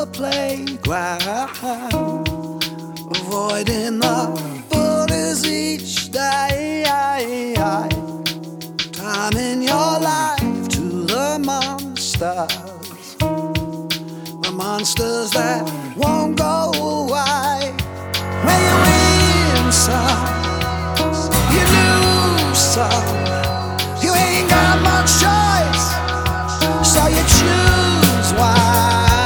the playground, avoiding the bullies each day. Time in your life to the monsters that won't go away. When you're inside